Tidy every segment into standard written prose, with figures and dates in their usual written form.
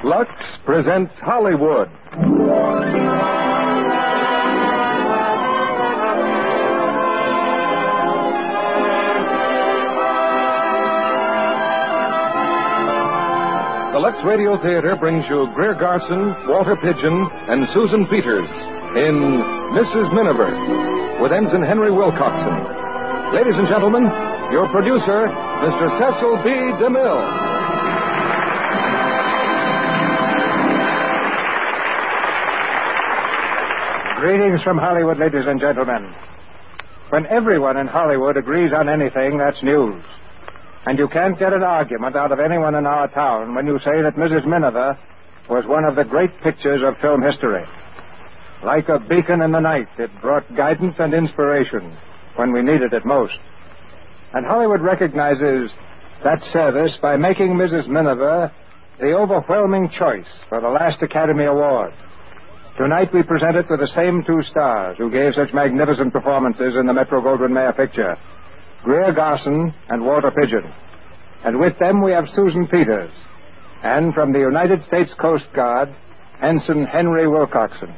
Lux presents Hollywood. The Lux Radio Theater brings you Greer Garson, Walter Pidgeon, and Susan Peters in Mrs. Miniver with Ensign Henry Wilcoxon. Ladies and gentlemen, your producer, Mr. Cecil B. DeMille. Greetings from Hollywood, ladies and gentlemen. When everyone in Hollywood agrees on anything, that's news. And you can't get an argument out of anyone in our town when you say that Mrs. Miniver was one of the great pictures of film history. Like a beacon in the night, it brought guidance and inspiration when we needed it most. And Hollywood recognizes that service by making Mrs. Miniver the overwhelming choice for the last Academy Award. Tonight we present it with the same two stars who gave such magnificent performances in the Metro-Goldwyn-Mayer picture, Greer Garson and Walter Pidgeon. And with them we have Susan Peters, and from the United States Coast Guard, Ensign Henry Wilcoxon.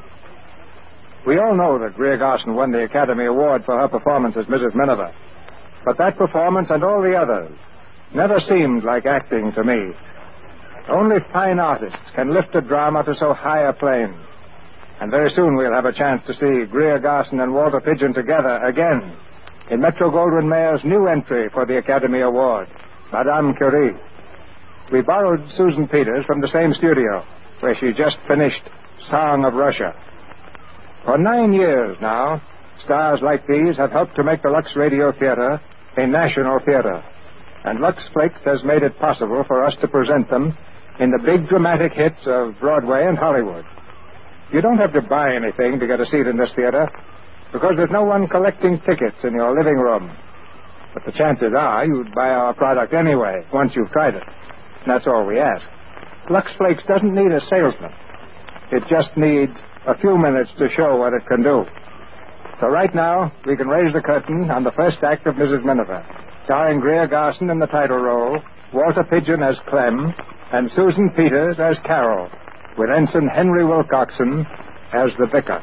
We all know that Greer Garson won the Academy Award for her performance as Mrs. Miniver, but that performance and all the others never seemed like acting to me. Only fine artists can lift a drama to so high a plane. And very soon we'll have a chance to see Greer Garson and Walter Pidgeon together again in Metro-Goldwyn-Mayer's new entry for the Academy Award, Madame Curie. We borrowed Susan Peters from the same studio where she just finished Song of Russia. For 9 years now, stars like these have helped to make the Lux Radio Theater a national theater. And Lux Flakes has made it possible for us to present them in the big dramatic hits of Broadway and Hollywood. You don't have to buy anything to get a seat in this theater, because there's no one collecting tickets in your living room. But the chances are you'd buy our product anyway, once you've tried it. That's all we ask. Lux Flakes doesn't need a salesman. It just needs a few minutes to show what it can do. So right now, we can raise the curtain on the first act of Mrs. Miniver, starring Greer Garson in the title role, Walter Pidgeon as Clem, and Susan Peters as Carol, with Ensign Henry Wilcoxon as the vicar.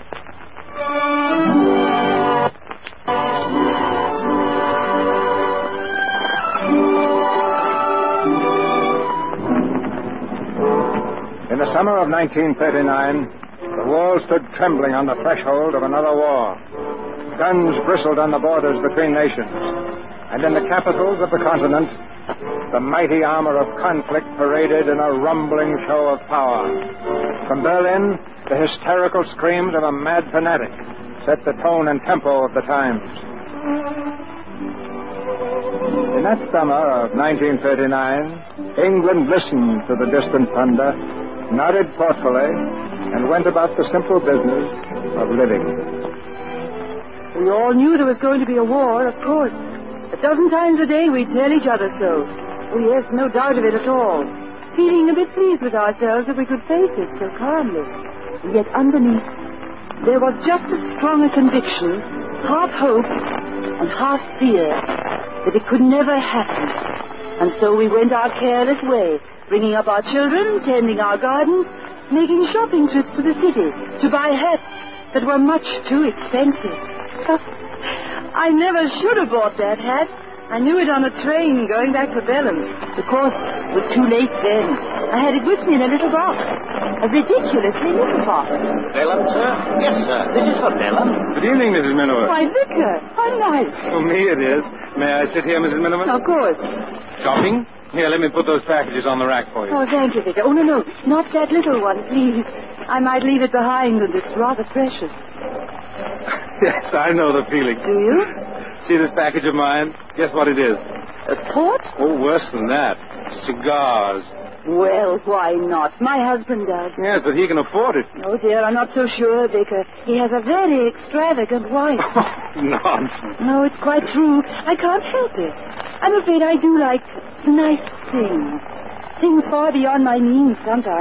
In the summer of 1939, the walls stood trembling on the threshold of another war. Guns bristled on the borders between nations, and in the capitals of the continent, the mighty armor of conflict paraded in a rumbling show of power. From Berlin, the hysterical screams of a mad fanatic set the tone and tempo of the times. In that summer of 1939, England listened to the distant thunder, nodded thoughtfully, and went about the simple business of living. We all knew there was going to be a war, of course. A dozen times a day we'd tell each other so. Oh, yes, no doubt of it at all. Feeling a bit pleased with ourselves that we could face it so calmly. And yet underneath, there was just as strong a conviction, half hope and half fear, that it could never happen. And so we went our careless way, bringing up our children, tending our gardens, making shopping trips to the city to buy hats that were much too expensive. I never should have bought that hat. I knew it on a train going back to Bellum. Of course, it was too late then. I had it with me in a little box. A ridiculously little box. Bellum, sir? Yes, sir. This is for Bellum. Good evening, Mrs. Miniver. Why, Vicar, how nice. For me it is. May I sit here, Mrs. Miniver? Of course. Shopping? Here, let me put those packages on the rack for you. Oh, thank you, Vicar. Oh, no, not that little one, please. I might leave it behind, and it's rather precious. Yes, I know the feeling. Do you? See this package of mine? Guess what it is? A port? Oh, worse than that. Cigars. Well, why not? My husband does. Yes, but he can afford it. Oh, dear, I'm not so sure, Vicar. He has a very extravagant wife. Nonsense. No, it's quite true. I can't help it. I'm afraid I do like nice things. Things far beyond my means sometimes.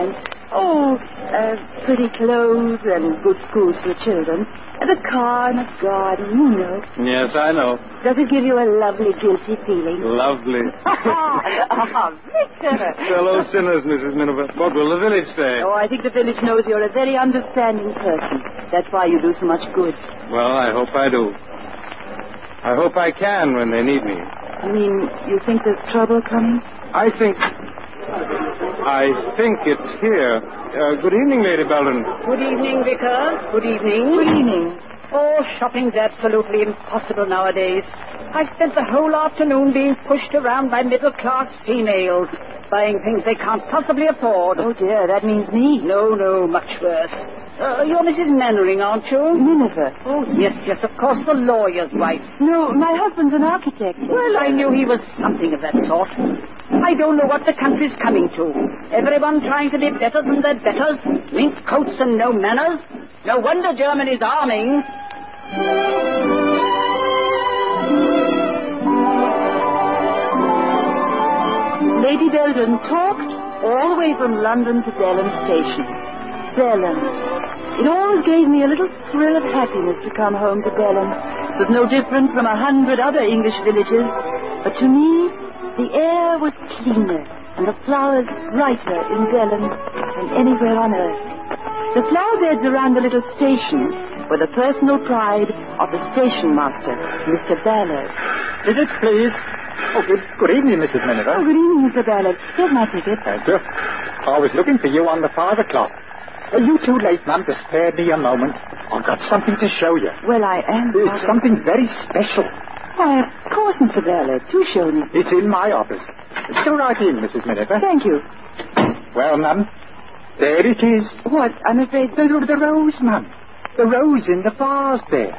Pretty clothes and good schools for children. And a car and a garden, you know. Yes, I know. Does it give you a lovely guilty feeling? Lovely. Victor! Fellow sinners, Mrs. Miniver. What will the village say? Oh, I think the village knows you're a very understanding person. That's why you do so much good. Well, I hope I do. I hope I can when they need me. You mean you think there's trouble coming? I think it's here. Good evening, Lady Belden. Good evening, Vicar. Good evening. Good evening. Oh, shopping's absolutely impossible nowadays. I spent the whole afternoon being pushed around by middle-class females, buying things they can't possibly afford. Oh, dear, that means me. No, much worse. You're Mrs. Mannering, aren't you? Miniver. Oh, yes, of course, the lawyer's wife. No, my husband's an architect. Well, I knew he was something of that sort. I don't know what the country's coming to. Everyone trying to be better than their betters, mink coats and no manners. No wonder Germany's arming. Lady Belden talked all the way from London to Belem Station. Belem. It always gave me a little thrill of happiness to come home to Belem. It was no different from 100 other English villages, but to me, the air was cleaner and the flowers brighter in Belem than anywhere on earth. The flower beds around the little station were the personal pride of the station master, Mr. Ballard. Ticket, please. Oh, good evening, Mrs. Miniver. Oh, good evening, Mr. Ballard. Here's my ticket. Thank you. I was looking for you on the 5 o'clock. Are you too late, ma'am, to spare me a moment? I've got something to show you. Well, I am. It's something very special. Why, of course, Mr. Ballard. Do show me. It's in my office. Go right in, Mrs. Miniver. Thank you. Well, ma'am, there it is. What? I'm afraid... The rose, ma'am. The rose in the vase there.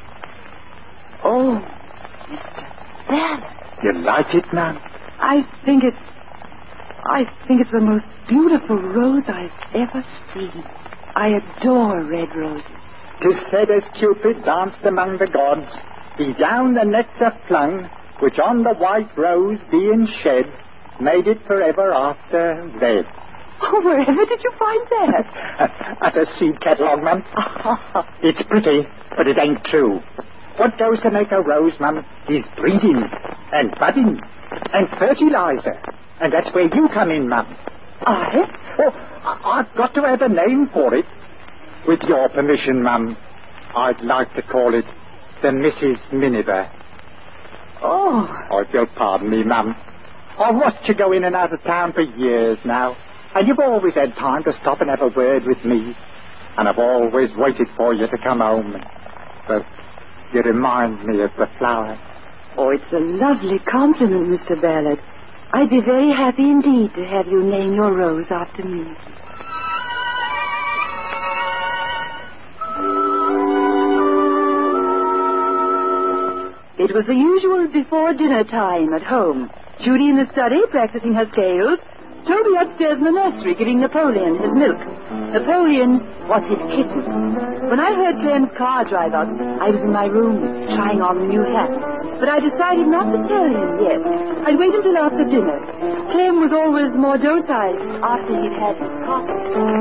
Oh, Mr. Ballard. You like it, ma'am? I think it's the most beautiful rose I've ever seen. I adore red roses. 'Tis said as Cupid danced among the gods, he down the nectar flung, which on the white rose being shed, made it forever after red. Oh, wherever did you find that? At a seed catalogue, ma'am. It's pretty, but it ain't true. What goes to make a rose, ma'am, is breeding and budding and fertilizer. And that's where you come in, ma'am. I? Oh, I've got to have a name for it. With your permission, ma'am, I'd like to call it the Mrs. Miniver. Oh. If you'll pardon me, ma'am. I've watched you go in and out of town for years now, and you've always had time to stop and have a word with me. And I've always waited for you to come home. But you remind me of the flower. Oh, it's a lovely compliment, Mr. Ballard. I'd be very happy indeed to have you name your rose after me. It was the usual before dinner time at home. Judy in the study practicing her scales. Toby upstairs in the nursery giving Napoleon his milk. Napoleon was his kitten. When I heard Clem's car drive out, I was in my room trying on the new hat. But I decided not to tell him yet. I'd wait until after dinner. Clem was always more docile after he'd had his coffee.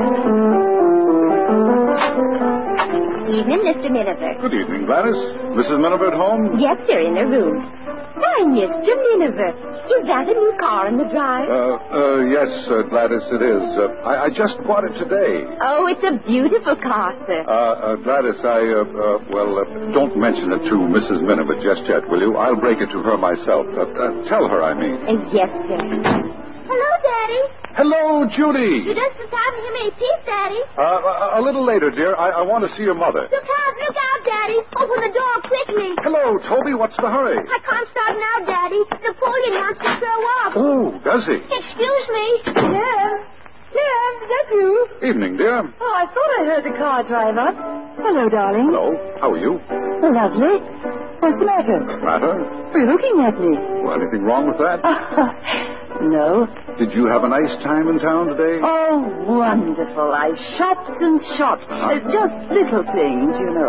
Evening, Mr. Miniver. Good evening, Gladys. Mrs. Miniver at home? Yes, sir, in her room. Why, Mr. Miniver, is that a new car on the drive? Yes, Gladys, it is. I just bought it today. Oh, it's a beautiful car, sir. Gladys, don't mention it to Mrs. Miniver just yet, will you? I'll break it to her myself. Tell her, I mean. Yes, sir. Hello, Daddy. Hello, Judy. You just in time to hear me teeth, Daddy. A little later, dear. I want to see your mother. Look out, Daddy. Open the door quickly. Hello, Toby. What's the hurry? I can't start now, Daddy. Napoleon wants to throw up. Oh, does he? Excuse me. Clem, is that you? Evening, dear. Oh, I thought I heard the car drive up. Hello, darling. Hello. How are you? Lovely. What's the matter? Matter? You're looking at me. Well, anything wrong with that? No. Did you have a nice time in town today? Oh, wonderful. I shopped and shopped. Just little things, you know.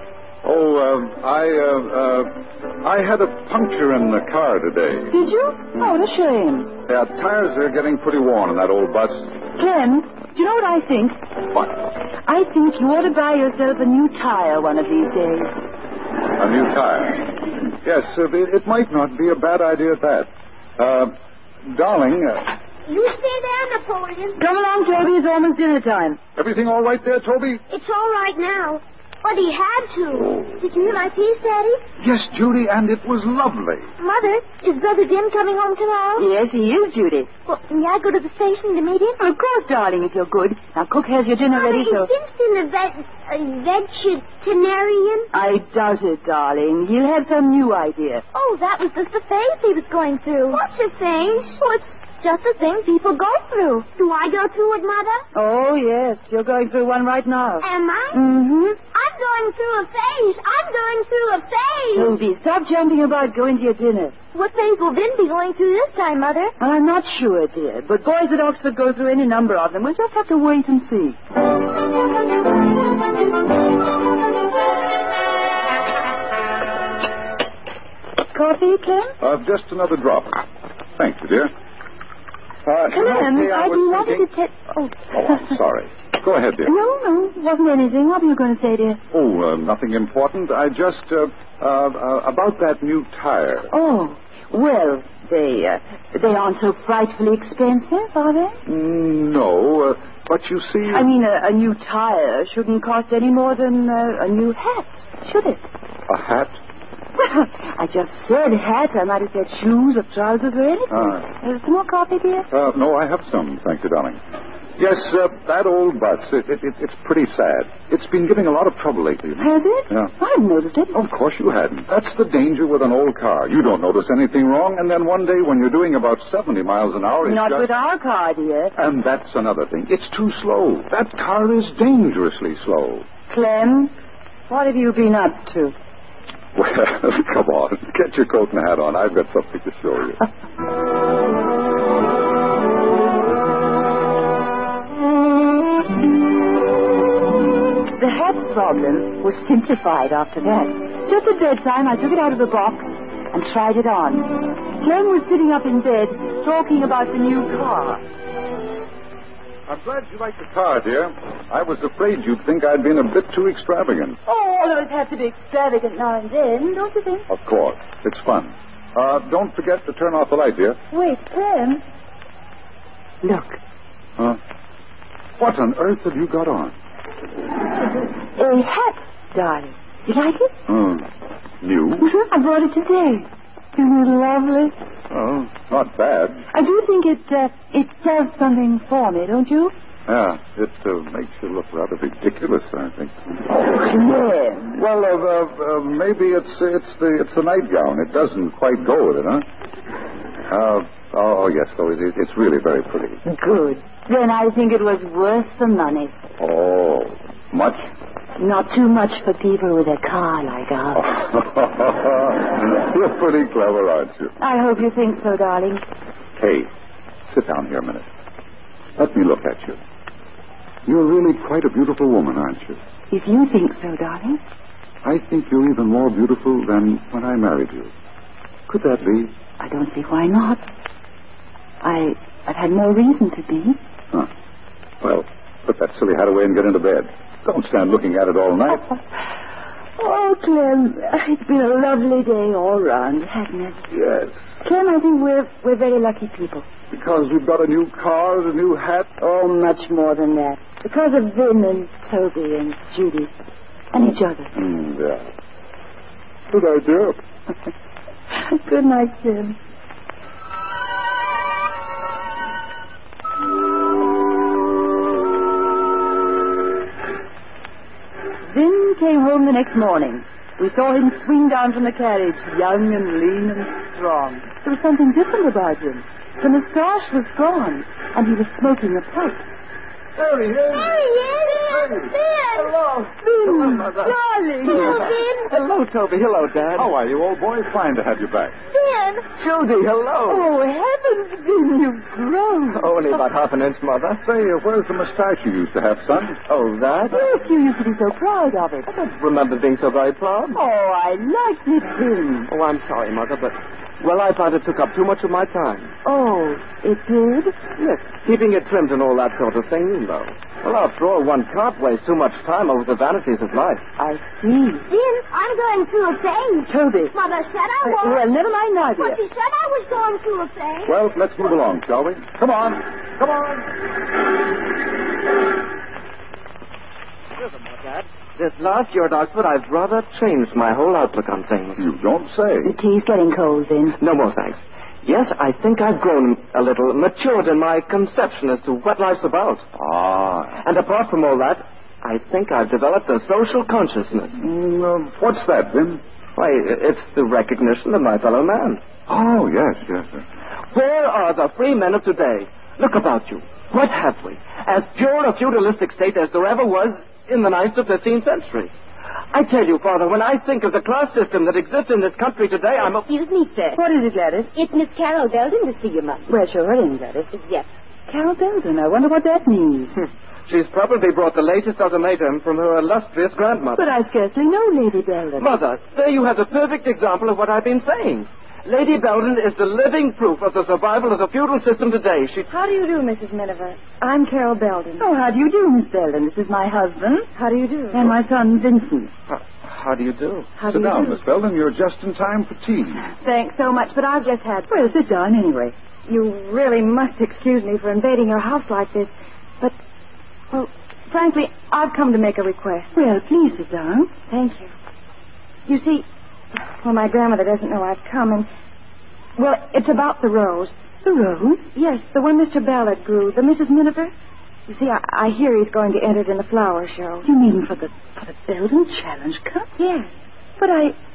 I had a puncture in the car today. Did you? Oh, what a shame. Yeah, tires are getting pretty worn in that old bus. Clem, Do you know what I think? What? I think you ought to buy yourself a new tire one of these days. A new tire. Yes, it might not be a bad idea at that. Darling, You stay there, Napoleon. Come along, Toby. It's almost dinner time. everything all right there, Toby? It's all right now. But he had to. Did you hear my piece, Daddy? Yes, Judy, and it was lovely. Mother, is Brother Jim coming home tomorrow? Yes, he is, Judy. Well, may I go to the station to meet him? Of course, darling, if you're good. Now, Cook has your dinner Mother, ready, so... is Winston a vegetarian? I doubt it, darling. He'll have some new idea. Oh, that was just the phase he was going through. What's the phase? Oh, it's just the thing people go through. Do I go through it, Mother? Oh, yes. You're going through one right now. Am I? Mm-hmm. I'm going through a phase. I'm going through a phase. Toby, stop jumping about. Go into your dinner. What phase will Vin be going through this time, Mother? I'm not sure, dear. But boys at Oxford go through any number of them. We'll just have to wait and see. Coffee, Clem? Just another drop. Thank you, dear. Come in. I wanted to tell... Oh, I'm sorry. Go ahead, dear. No, it wasn't anything. What were you going to say, dear? Oh, nothing important. I just, about that new tire. Oh, well, they aren't so frightfully expensive, are they? No, but you see... I mean, a new tire shouldn't cost any more than a new hat, should it? A hat? Well, I just said hat. I might have said shoes or trousers or anything. Some more coffee, dear? No, I have some, thank you, darling. Yes, that old bus, it's pretty sad. It's been giving a lot of trouble lately. Has it? Yeah. I hadn't noticed it. Of course you hadn't. That's the danger with an old car. You don't notice anything wrong, and then one day when you're doing about 70 miles an hour... Not with our car, dear. And that's another thing. It's too slow. That car is dangerously slow. Clem, what have you been up to? Well, come on. Get your coat and hat on. I've got something to show you. The hat problem was simplified after that. Just at bedtime, I took it out of the box and tried it on. Clem was sitting up in bed talking about the new car. I'm glad you like the car, dear. I was afraid you'd think I'd been a bit too extravagant. Oh, all of us have to be extravagant now and then, don't you think? Of course. It's fun. Don't forget to turn off the light, dear. Wait, Clem. Look. What on earth have you got on? A hat, darling. You like it? New? I bought it today. Isn't it lovely? Oh, not bad. I do think it does something for me, don't you? Yeah, it makes you look rather ridiculous, I think. Clem. Well, maybe it's the nightgown. It doesn't quite go with it, huh? Oh, yes, so it's really very pretty. Good. Then I think it was worth the money. Oh, much? Not too much for people with a car like ours. You're pretty clever, aren't you? I hope you think so, darling. Hey, sit down here a minute. Let me look at you. You're really quite a beautiful woman, aren't you? If you think so, darling. I think you're even more beautiful than when I married you. Could that be? I don't see why not. I've had no reason to be. Huh. Well, put that silly hat away and get into bed. Don't stand looking at it all night. Oh, Clem, it's been a lovely day all round, hasn't it? Yes. Clem, I think we're very lucky people. Because we've got a new car and a new hat? Oh, much more than that. Because of Vin and Toby and Judy and each other. Yeah. Good idea. Good night, Jim. Vin came home the next morning. We saw him swing down from the carriage, young and lean and strong. There was something different about him. The moustache was gone, and he was smoking a pipe. There he is. There he is. Vin. Vin. Hello. Vin, Mother. darling. Hello, Vin. Hello, Toby. Hello, Dad. How are you, old boy? Fine to have you back. Vin. Judy, hello. Oh, heavens, Vin, you've grown. Only about half an inch, Mother. Say, where's the mustache you used to have, son? Oh, that? Yes, you used to be so proud of it. I don't remember being so very proud. Oh, I liked it, Vin. Oh, I'm sorry, Mother, but Well, I found it took up too much of my time. Oh, it did? Yes, keeping it trimmed and all that sort of thing, you know. Well, after all, one can't waste too much time over the vanities of life. I see. Vin, I'm going to a phase. Toby. Mother said I was. Well, never mind now, But dear. she said I was going to a phase. Well, let's move along, shall we? Come on. Come on. Furthermore, Dad, this last year at Oxford, I've rather changed my whole outlook on things. You don't say. The tea's getting cold, Vin. No more thanks. Yes, I think I've grown a little, matured in my conception as to what life's about. Ah. And apart from all that, I think I've developed a social consciousness. What's that, Vin? Why, it's the recognition of my fellow man. Oh, yes, yes, sir. Where are the free men of today? Look about you. What have we? As pure a feudalistic state as there ever was in the 9th to 15th centuries. I tell you, Father, when I think of the class system that exists in this country today, I'm... Excuse me, sir. What is it, Gladys? It's Miss Carol Belden to see you, Mother. Well, sure in, Gladys. Yes. Carol Belden. I wonder what that means. She's probably brought the latest ultimatum from her illustrious grandmother. But I scarcely know Lady Belden. Mother, there you have the perfect example of what I've been saying. Lady Belden is the living proof of the survival of the feudal system today. How do you do, Mrs. Miniver? I'm Carol Belden. Oh, how do you do, Miss Belden? This is my husband. How do you do? And my son, Vincent. How do you do? Sit down, Miss Belden. You're just in time for tea. Thanks so much, but I've just had... Well, sit down anyway. You really must excuse me for invading your house like this, but, well, frankly, I've come to make a request. Well, please sit down. Thank you. You see, well, my grandmother doesn't know I've come, and, well, it's about the rose. The rose? Yes, the one Mr. Ballard grew, the Mrs. Miniver. You see, I hear he's going to enter it in the flower show. You mean for the Belden Challenge Cup? Yes. But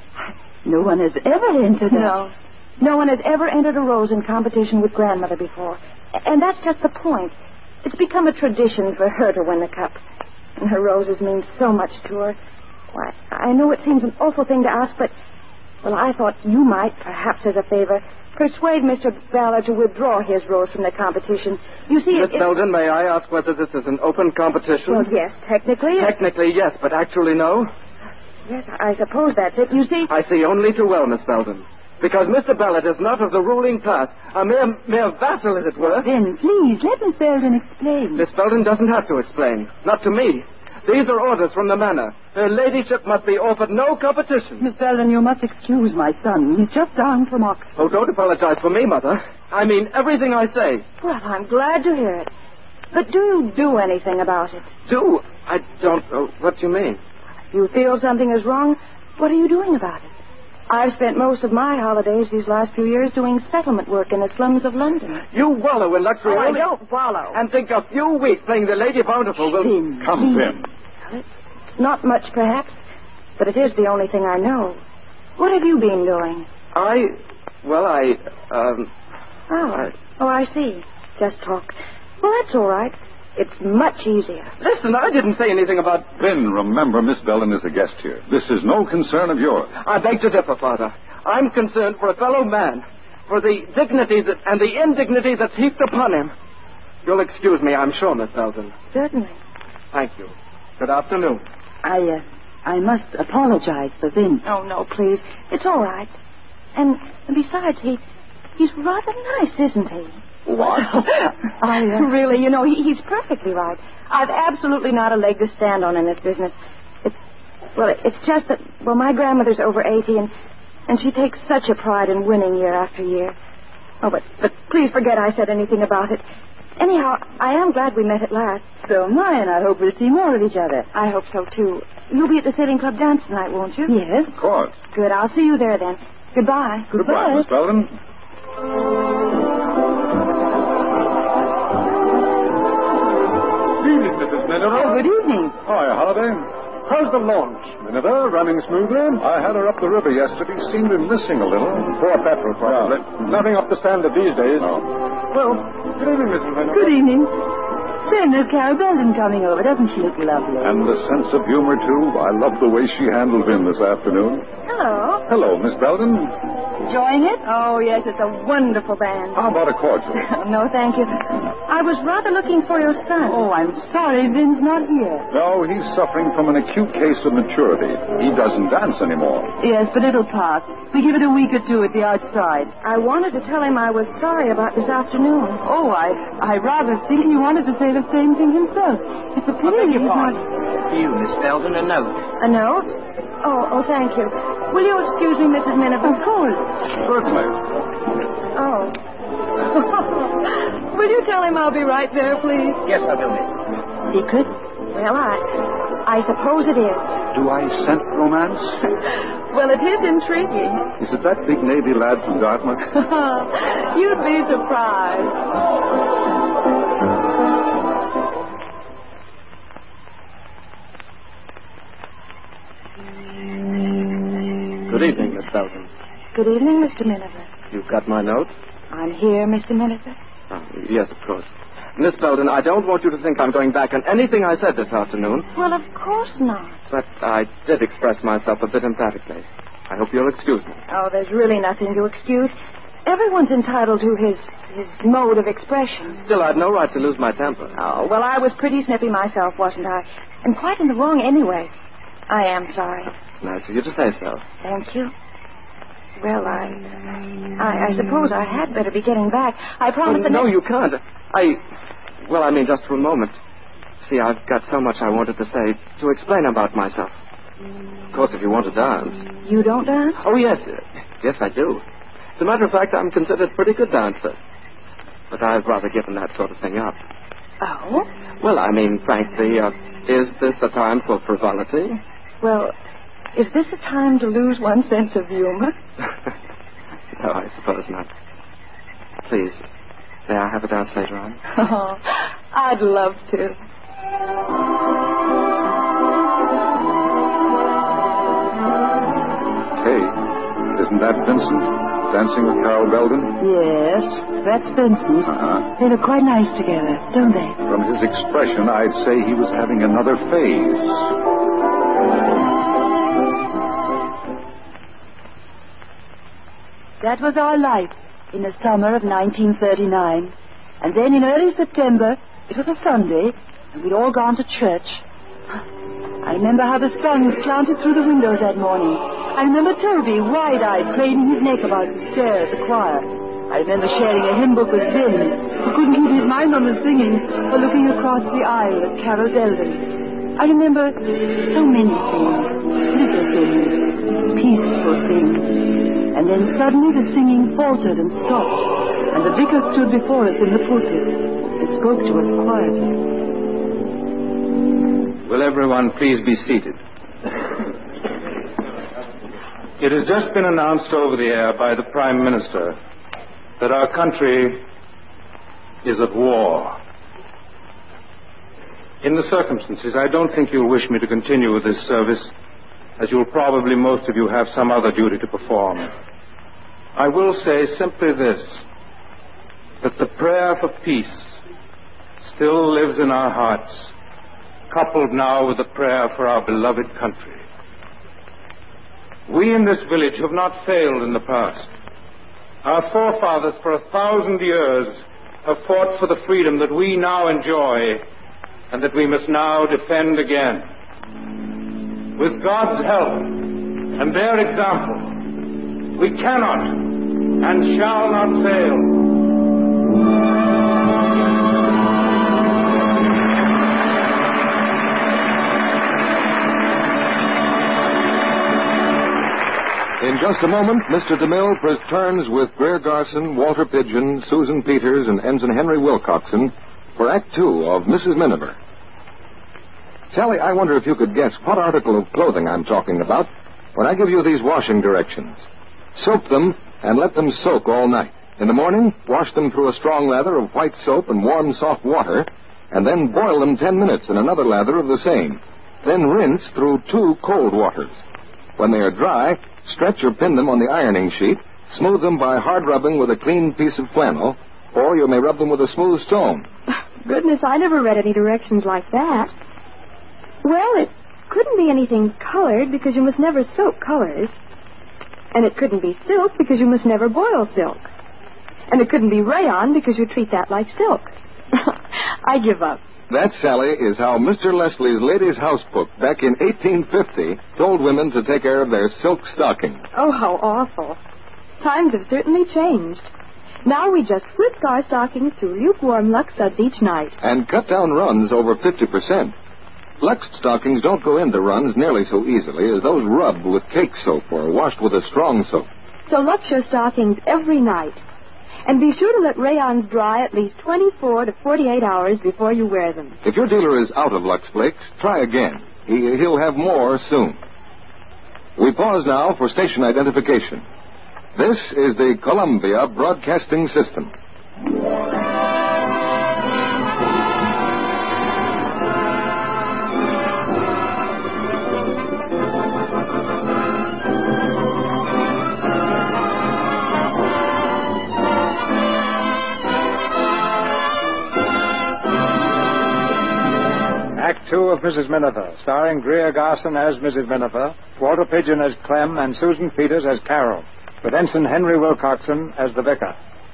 no one has ever entered it. No. No one has ever entered a rose in competition with Grandmother before. And that's just the point. It's become a tradition for her to win the cup. And her roses mean so much to her. Why, I know it seems an awful thing to ask, but, well, I thought you might, perhaps as a favor, persuade Mr. Ballard to withdraw his rose from the competition. You see, Miss Belden, may I ask whether this is an open competition? Well, yes, technically. Technically, yes, but actually, no? Yes, I suppose that's it. You see... I see only too well, Miss Belden. Because Mr. Ballard is not of the ruling class, a mere vassal, as it were. Then, please, let Miss Belden explain. Miss Belden doesn't have to explain. Not to me. These are orders from the manor. Her ladyship must be offered no competition. Miss Belden, you must excuse my son. He's just down from Oxford. Oh, don't apologize for me, Mother. I mean everything I say. Well, I'm glad to hear it. But do you do anything about it? Do? I don't know. What do you mean? If you feel something is wrong, what are you doing about it? I've spent most of my holidays these last few years doing settlement work in the slums of London. You wallow in luxury. Oh, I don't wallow. And think a few weeks playing the Lady Bountiful will... Come, Vin. Well, it's not much, perhaps, but it is the only thing I know. What have you been doing? I see. Just talk. Well, that's all right. It's much easier. Listen, I didn't say anything about... Vin, remember, Miss Belden is a guest here. This is no concern of yours. I beg to differ, Father. I'm concerned for a fellow man, for the dignity and the indignity that's heaped upon him. You'll excuse me, I'm sure, Miss Belden. Certainly. Thank you. Good afternoon. I must apologize for Vin. Oh, no, please. It's all right. And besides, he's rather nice, isn't he? What? Really, he's perfectly right. I've absolutely not a leg to stand on in this business. It's just that, my grandmother's over 80, and she takes such a pride in winning year after year. Oh, but please forget I said anything about it. Anyhow, I am glad we met at last. So am I, and I hope we'll see more of each other. I hope so, too. You'll be at the Sailing Club dance tonight, won't you? Yes. Of course. Good, I'll see you there then. Goodbye. Goodbye, Miss Belden. Good evening, Mrs. Miniver. Oh, good evening. Hi, Holiday. How's the launch, Miniver? Running smoothly? I had her up the river yesterday. Seemed to be missing a little. Poor petrol, probably. Nothing up to standard these days. No. Well, good evening, Mrs. Miniver. Good evening. Then there's Carol Belden coming over. Doesn't she look lovely? And the sense of humor, too. I love the way she handled Vin this afternoon. Hello. Hello, Miss Belden. Enjoying it? Oh, yes, it's a wonderful band. How about a cordial? No, thank you. I I was rather looking for your son. Oh, I'm sorry Vin's not here. No, he's suffering from an acute case of maturity. He doesn't dance anymore. Yes, but it'll pass. We give it a week or two at the outside. I wanted to tell him I was sorry about this afternoon. Oh, I rather think he wanted to say the same thing himself. It's a pity he's not... You, Miss Belden, a note. A note? Oh, thank you. Will you excuse me, Mrs. Miniver? Of course. Certainly. Oh. Will you tell him I'll be right there, please? Yes, I will, miss. Secret? Well, I suppose it is. Do I scent romance? Well, it is intriguing. Is it that big Navy lad from Dartmouth? You'd be surprised. Good evening, Miss Belden. Good evening, Mr. Miniver. You've got my note? I'm here, Mr. Miniver. Oh, yes, of course. Miss Belden, I don't want you to think I'm going back on anything I said this afternoon. Well, of course not. But I did express myself a bit emphatically. I hope you'll excuse me. Oh, there's really nothing to excuse. Everyone's entitled to his mode of expression. Still, I'd no right to lose my temper. Oh, well, I was pretty snippy myself, wasn't I? And quite in the wrong anyway. I am sorry. It's nice of you to say so. Thank you. Well, I suppose I had better be getting back. I promise No, you can't. I mean, just for a moment. See, I've got so much I wanted to say, to explain about myself. Of course, if you want to dance. You don't dance? Oh, yes. Yes, I do. As a matter of fact, I'm considered a pretty good dancer. But I've rather given that sort of thing up. Oh? Well, I mean, frankly, is this a time for frivolity? Well, is this a time to lose one's sense of humor? No, I suppose not. Please, may I have a dance later on? Oh, I'd love to. Hey, isn't that Vincent? Dancing with Carol Belden? Yes, that's Vincent. Uh-huh. They look quite nice together, don't they? From his expression, I'd say he was having another phase. That was our life in the summer of 1939. And then in early September, it was a Sunday, and we'd all gone to church. I remember how the sun was slanted through the windows that morning. I remember Toby, wide-eyed, craning his neck about to stare at the choir. I remember sharing a hymn book with Vin, who couldn't keep his mind on the singing or looking across the aisle at Carol Belden. I remember so many things, little things, peaceful things. And then suddenly the singing faltered and stopped, and the vicar stood before us in the pulpit and spoke to us quietly. Will everyone please be seated? It has just been announced over the air by the Prime Minister that our country is at war. In the circumstances, I don't think you'll wish me to continue with this service, as you'll probably, most of you, have some other duty to perform. I will say simply this, that the prayer for peace still lives in our hearts, coupled now with the prayer for our beloved country. We in this village have not failed in the past. Our forefathers for 1,000 years have fought for the freedom that we now enjoy and that we must now defend again. With God's help and their example, we cannot and shall not fail. In just a moment, Mr. DeMille returns with Greer Garson, Walter Pidgeon, Susan Peters, and Ensign Henry Wilcoxon for Act Two of Mrs. Miniver. Sally, I wonder if you could guess what article of clothing I'm talking about when I give you these washing directions. Soap them and let them soak all night. In the morning, wash them through a strong lather of white soap and warm, soft water, and then boil them 10 minutes in another lather of the same. Then rinse through 2 cold waters. When they are dry, stretch or pin them on the ironing sheet, smooth them by hard rubbing with a clean piece of flannel, or you may rub them with a smooth stone. Goodness, I never read any directions like that. Well, it couldn't be anything colored because you must never soak colors. And it couldn't be silk because you must never boil silk. And it couldn't be rayon because you treat that like silk. I give up. That, Sally, is how Mr. Leslie's Ladies' House Book back in 1850 told women to take care of their silk stockings. Oh, how awful. Times have certainly changed. Now we just whisk our stockings through lukewarm Lux suds each night. And cut down runs over 50%. Lux stockings don't go into runs nearly so easily as those rubbed with cake soap or washed with a strong soap. So Lux your stockings every night. And be sure to let rayons dry at least 24 to 48 hours before you wear them. If your dealer is out of Lux Flakes, try again. He'll have more soon. We pause now for station identification. This is the Columbia Broadcasting System. Act 2 of Mrs. Miniver, starring Greer Garson as Mrs. Miniver, Walter Pidgeon as Clem, and Susan Peters as Carol, with Ensign Henry Wilcoxon as the vicar.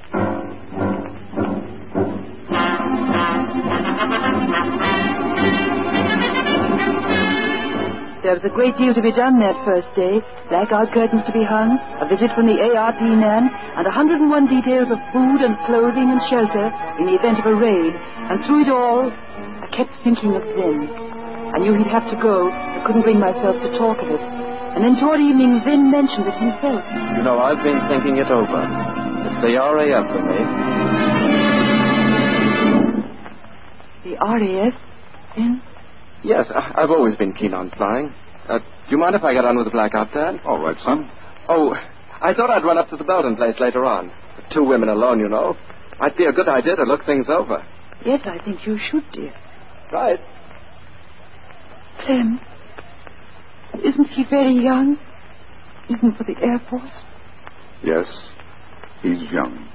There was a great deal to be done that first day. Blackout curtains to be hung, a visit from the ARP man, and 101 details of food and clothing and shelter in the event of a raid. And through it all, I kept thinking of Vin. I knew he'd have to go, but couldn't bring myself to talk of it. And then toward evening, Vin mentioned it himself. You know, I've been thinking it over. It's the RAF for me. The RAF, Vin? Yes, I've always been keen on flying. Do you mind if I get on with the blackout, Dad? All right, son. Oh, I thought I'd run up to the Belden place later on. 2 women alone, you know. Might be a good idea to look things over. Yes, I think you should, dear. Right. Clem, isn't he very young? Even for the Air Force? Yes, he's young.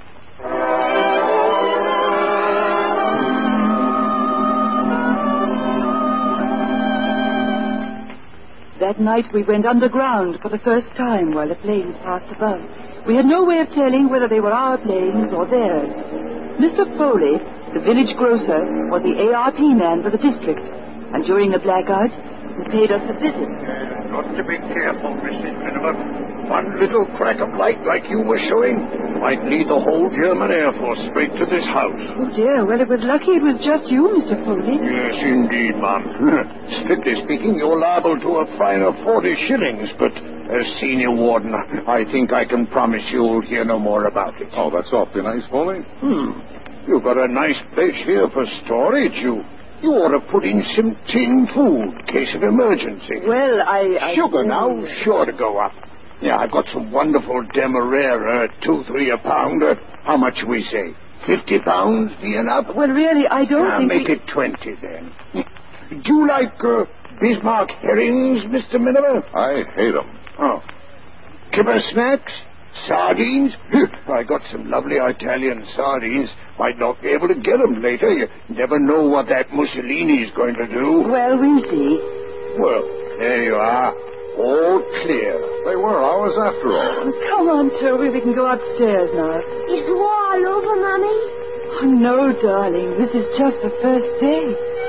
That night we went underground for the first time while the planes passed above. We had no way of telling whether they were our planes or theirs. Mr. Foley, the village grocer, was the ARP man for the district, and during the blackout, he paid us a visit. Got to be careful, Mrs. Miniver. One little crack of light like you were showing might lead the whole German Air Force straight to this house. Oh, dear. Well, it was lucky it was just you, Mr. Foley. Yes, indeed, Ma'am. Strictly speaking, you're liable to a fine of 40 shillings, but as senior warden, I think I can promise you'll hear no more about it. Oh, that's awfully nice, Foley. You've got a nice place here for storage. You ought to put in some tin food, case of emergency. Well, I Sugar now, sure to go up. Yeah, I've got some wonderful Demerara, 2-3 a pound. How much we say? 50 pounds, be enough? Well, really, I don't think make it 20 then. Do you like Bismarck herrings, Mr. Miniver? I hate 'em. Oh. Kipper snacks? Sardines? I got some lovely Italian sardines. Might not be able to get them later. You never know what that Mussolini's going to do. Well, we'll see. Well, there you are. All clear. They were ours after all. Come on, Toby. We can go upstairs now. Is the war all over, Mommy? Oh, no, darling. This is just the first day.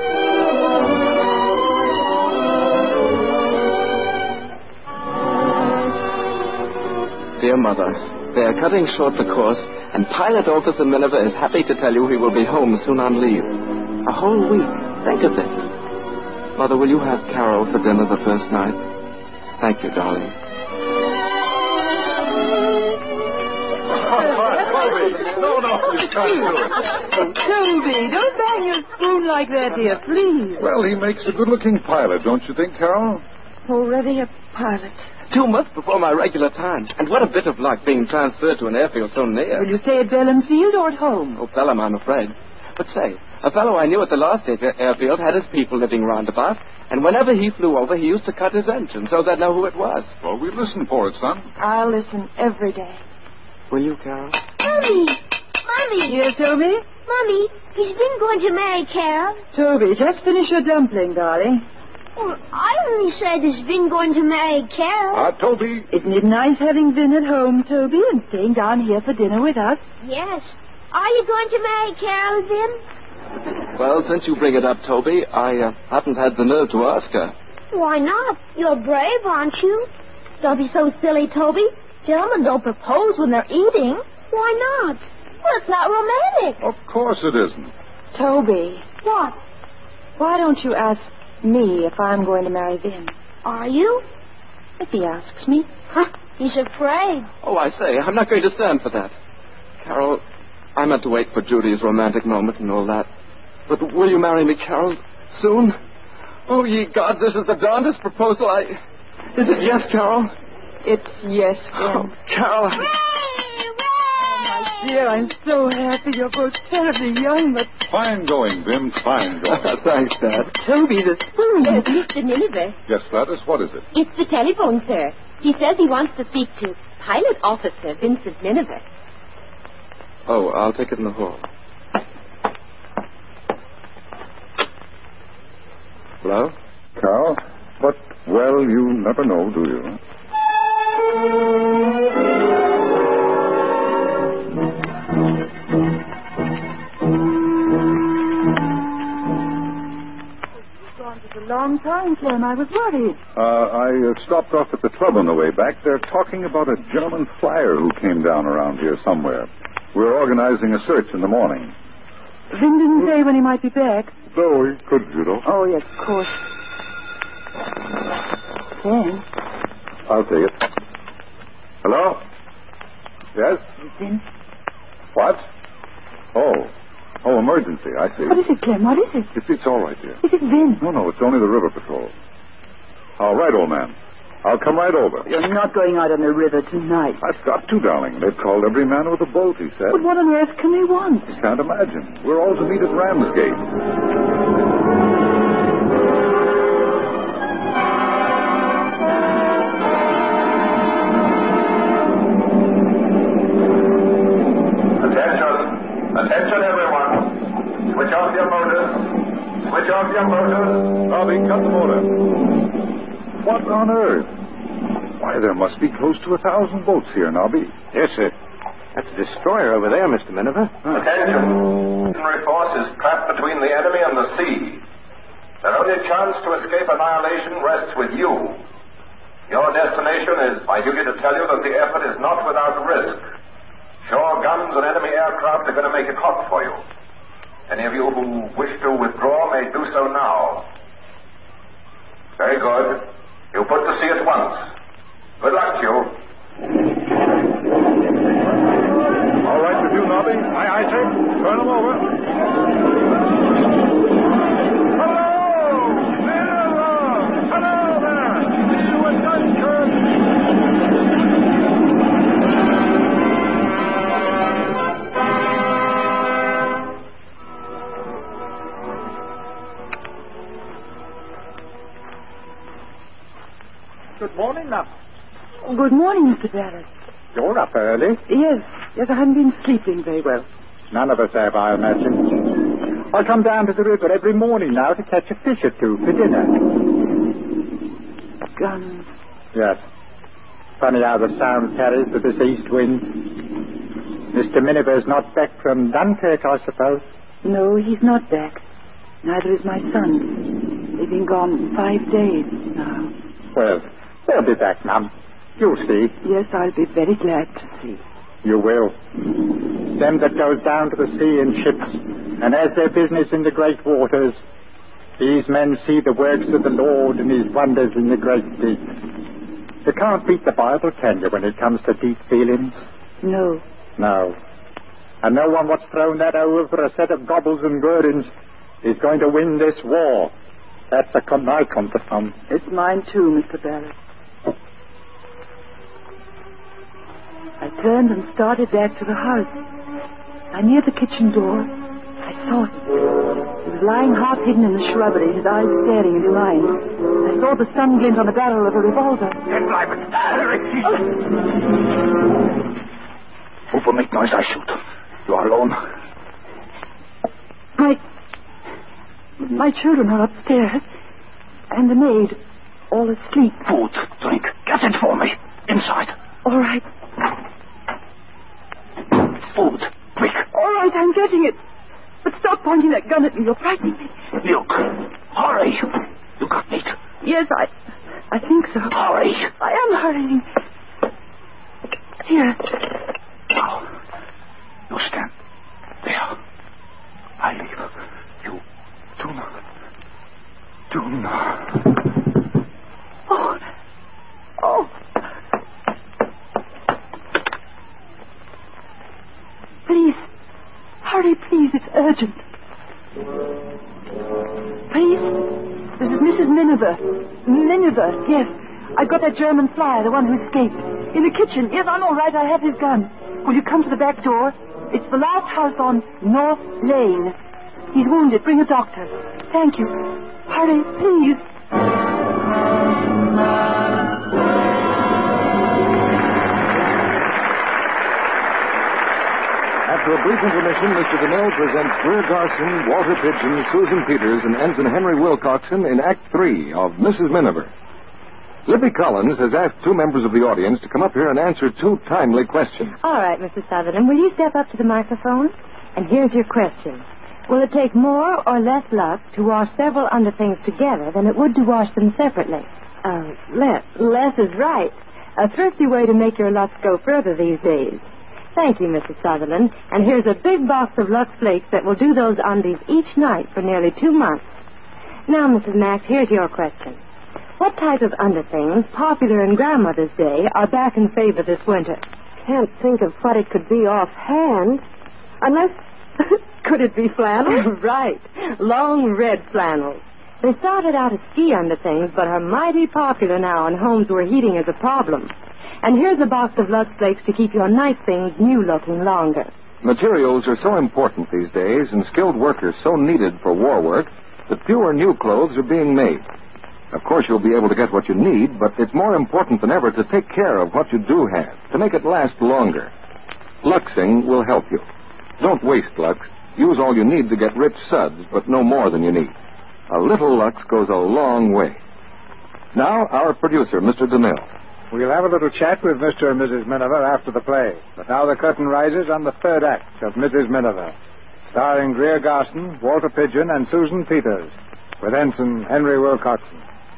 Dear Mother, they are cutting short the course, and Pilot Officer Miniver is happy to tell you he will be home soon on leave. A whole week. Think of it. Mother, will you have Carol for dinner the first night? Thank you, darling. No, you can't do it. Toby, don't bang your spoon like that, dear, please. Well, he makes a good-looking pilot, don't you think, Carol? Already a pilot. 2 months before my regular time. And what a bit of luck being transferred to an airfield so near. Will you stay at Bellham Field or at home? Oh, Pelham, I'm afraid. But say, a fellow I knew at the last airfield had his people living round about, and whenever he flew over, he used to cut his engine so they'd know who it was. Well, we listen for it, son. I'll listen every day. Will you, Carol? Mommy! Yes, Toby? Mommy, he's been going to marry Carol. Toby, just finish your dumpling, darling. Well, I only said he's been going to marry Carol. Toby. Isn't it nice having Vin at home, Toby, and staying down here for dinner with us? Yes. Are you going to marry Carol, Vin? Well, since you bring it up, Toby, I haven't had the nerve to ask her. Why not? You're brave, aren't you? Don't be so silly, Toby. Gentlemen don't propose when they're eating. Why not? Well, it's not romantic. Of course it isn't. Toby, What? why don't you ask me if I'm going to marry Vin? Are you? If he asks me. Huh? He's afraid. Oh, I say, I'm not going to stand for that. Carol, I meant to wait for Judy's romantic moment and all that. But will you marry me, Carol, soon? Oh, ye gods, this is the darndest proposal Is it yes, Carol? It's yes, Vin. Oh, Carol. Dear, I'm so happy. You're both terribly young, but... Fine going, Vin, fine going. Thanks, Dad. Toby's a spoon. Mr. Nineveh. Yes, Gladys, what is it? It's the telephone, sir. He says he wants to speak to Pilot Officer Vincent Nineveh. Oh, I'll take it in the hall. Hello? Carol? But, well, you never know, do you? A long time, Clem. I was worried. I stopped off at the club on the way back. They're talking about a German flyer who came down around here somewhere. We're organizing a search in the morning. Vin didn't say when he might be back. So he could, you know. Oh, yes, of course. Ken? I'll take it. Hello? Yes? Vin? What? Oh, emergency. I see. What is it, Clem? What is it? It's all right, dear. Is it Vin? No, it's only the river patrol. All right, old man. I'll come right over. You're not going out on the river tonight. I've got to, darling. They've called every man with a boat, he said. But what on earth can they want? Can't imagine. We're all to meet at Ramsgate. Attention, everyone. Switch off your motors. Switch off your motors. Bobby, cut the motor. What on earth? Why, there must be close to 1,000 boats here, Nobby. Yes, sir. That's a destroyer over there, Mr. Miniver. Attention. Missionary force is trapped between the enemy and the sea. Their only chance to escape annihilation rests with you. Your destination is my duty to tell you that the effort is not without risk. Shore guns and enemy aircraft are going to make it hot for you. Any of you who wish to withdraw may do so now. Very good. You put to sea at once. Good luck to you. All right with you, Nobby? Aye, sir. Turn them over. Hello! Hello there! You a Dunkirk! Good morning, love. Good morning, Mr. Barrett. You're up early. Yes, I haven't been sleeping very well. None of us have, I imagine. I come down to the river every morning now to catch a fish or two for dinner. Guns. Yes. Funny how the sound carries with this east wind. Mr. Miniver's not back from Dunkirk, I suppose. No, he's not back. Neither is my son. They've been gone 5 days now. Well, they'll be back, Mum. You'll see. Yes, I'll be very glad to see. You will. Them that goes down to the sea in ships and has their business in the great waters, these men see the works of the Lord and his wonders in the great deep. You can't beat the Bible, can you, when it comes to deep feelings? No. No. And no one what's thrown that over for a set of gobbles and gurdons is going to win this war. That's a I come to from. It's mine too, Mr. Barrett. I turned and started back to the house. I neared the kitchen door. I saw him. He was lying half hidden in the shrubbery, his eyes staring into mine. I saw the sun glint on the barrel of a revolver. Who will make noise, I shoot. You are alone. My children are upstairs. And the maid, all asleep. Food, drink. Get it for me. Inside. All right. Food. Quick. All right, I'm getting it. But stop pointing that gun at me. You're frightening me. Look, hurry. You got me. Yes, I think so. Hurry. I am hurrying. Here. Now, you stand there. I leave. You do not. Oh. Please. Hurry, please. It's urgent. Please. This is Mrs. Miniver. Miniver, yes. I got that German flyer, the one who escaped. In the kitchen. Yes, I'm all right. I have his gun. Will you come to the back door? It's the last house on North Lane. He's wounded. Bring a doctor. Thank you. Hurry, please. After a brief intermission, Mr. DeMille presents Greer Garson, Walter Pidgeon, Susan Peters, and Ensign Henry Wilcoxon in Act 3 of Mrs. Miniver. Libby Collins has asked two members of the audience to come up here and answer two timely questions. All right, Mr. Sutherland, will you step up to the microphone? And here's your question. Will it take more or less luck to wash several underthings together than it would to wash them separately? Less. Less is right. A thrifty way to make your luck go further these days. Thank you, Mr. Sutherland. And here's a big box of Lux Flakes that will do those undies each night for nearly 2 months. Now, Mrs. Max, here's your question. What type of underthings, popular in Grandmother's day, are back in favor this winter? Can't think of what it could be offhand. Unless... Could it be flannel? Right. Long red flannels. They started out as ski underthings, but are mighty popular now in homes where heating is a problem. And here's a box of Lux Flakes to keep your night things new-looking longer. Materials are so important these days and skilled workers so needed for war work that fewer new clothes are being made. Of course, you'll be able to get what you need, but it's more important than ever to take care of what you do have, to make it last longer. Luxing will help you. Don't waste Lux. Use all you need to get rich suds, but no more than you need. A little Lux goes a long way. Now, our producer, Mr. DeMille. We'll have a little chat with Mr. and Mrs. Miniver after the play. But now the curtain rises on the third act of Mrs. Miniver, starring Greer Garson, Walter Pidgeon, and Susan Peters, with Ensign Henry Wilcoxon.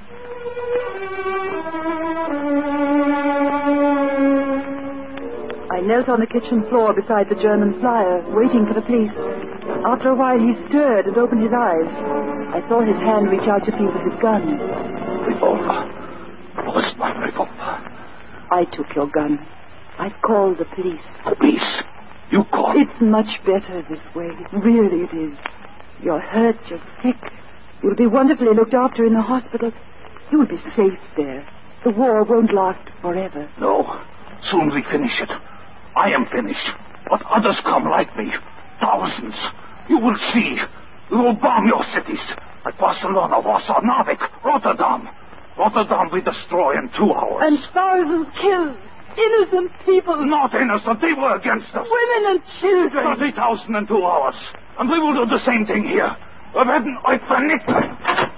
I knelt on the kitchen floor beside the German flyer, waiting for the police. After a while, he stirred and opened his eyes. I saw his hand reach out to feel for his gun. Revolver. Where's my revolver? I took your gun. I've called the police. Police? You called? It's much better this way. Really it is. You're hurt, you're sick. You'll be wonderfully looked after in the hospital. You'll be safe there. The war won't last forever. No. Soon we finish it. I am finished. But others come like me. Thousands. You will see. We will bomb your cities. Like Barcelona, Warsaw, Narvik, Rotterdam. Rotterdam we destroy in 2 hours. And thousands killed. Innocent people. Not innocent. They were against us. Women and children. 30,000 in 2 hours. And we will do the same thing here. Wir werden euch vernichten.